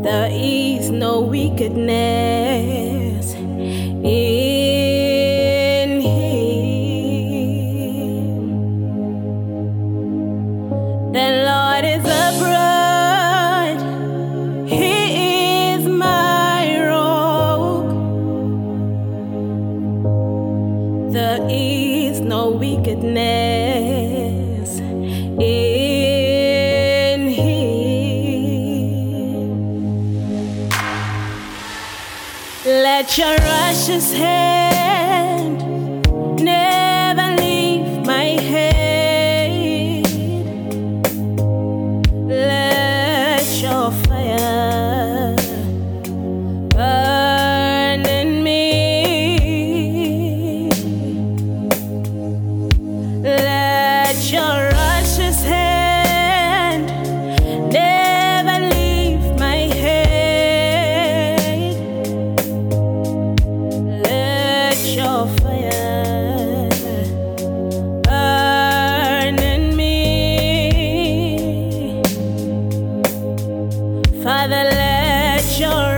There is no wickedness in him. The Lord is upright, he is my rock. There is no wickedness in him. Let your righteous hand never leave my head. Let your fire burn in me. Let your righteous hand never leave my head. Let your fire burn in me. Father, let your